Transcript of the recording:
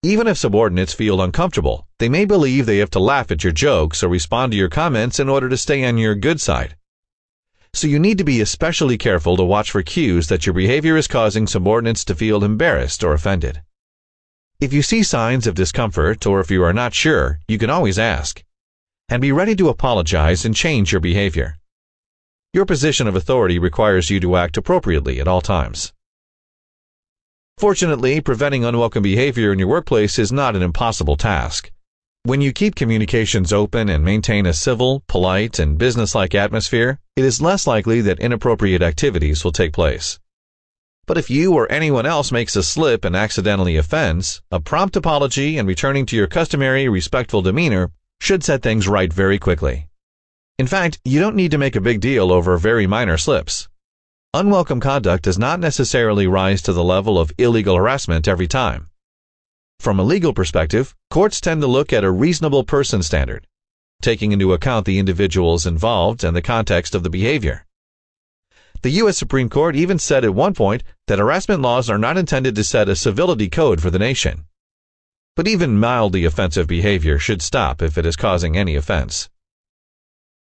Even if subordinates feel uncomfortable, they may believe they have to laugh at your jokes or respond to your comments in order to stay on your good side. So you need to be especially careful to watch for cues that your behavior is causing subordinates to feel embarrassed or offended. If you see signs of discomfort or if you are not sure, you can always ask. And be ready to apologize and change your behavior. Your position of authority requires you to act appropriately at all times. Fortunately, preventing unwelcome behavior in your workplace is not an impossible task. When you keep communications open and maintain a civil, polite, and businesslike atmosphere, it is less likely that inappropriate activities will take place. But if you or anyone else makes a slip and accidentally offends, a prompt apology and returning to your customary respectful demeanor should set things right very quickly. In fact, you don't need to make a big deal over very minor slips. Unwelcome conduct does not necessarily rise to the level of illegal harassment every time. From a legal perspective, courts tend to look at a reasonable person standard, taking into account the individuals involved and the context of the behavior. The U.S. Supreme Court even said at one point that harassment laws are not intended to set a civility code for the nation. But even mildly offensive behavior should stop if it is causing any offense.